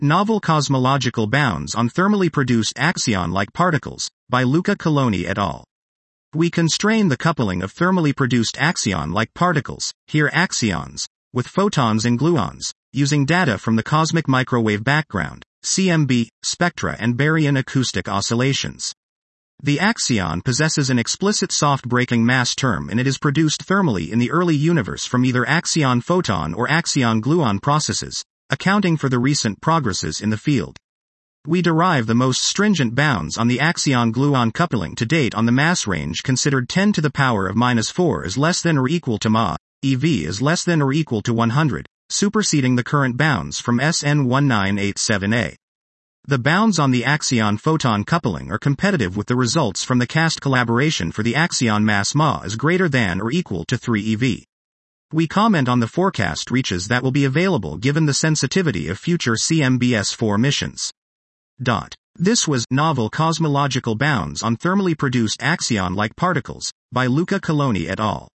Novel Cosmological Bounds on Thermally Produced Axion-like Particles, by Luca Coloni et al. We constrain the coupling of thermally produced axion-like particles, here axions, with photons and gluons, using data from the cosmic microwave background, CMB, spectra and baryon acoustic oscillations. The axion possesses an explicit soft breaking mass term and it is produced thermally in the early universe from either axion-photon or axion-gluon processes, accounting for the recent progresses in the field. We derive the most stringent bounds on the axion-gluon coupling to date on the mass range considered 10 to the power of -4 is less than or equal to Ma, EV is less than or equal to 100, superseding the current bounds from SN 1987A. The bounds on the axion-photon coupling are competitive with the results from the CAST collaboration for the axion mass Ma is greater than or equal to 3 eV. We comment on the forecast reaches that will be available given the sensitivity of future CMBS-4 missions. This was Novel Cosmological Bounds on Thermally Produced Axion-like Particles, by Luca Coloni et al.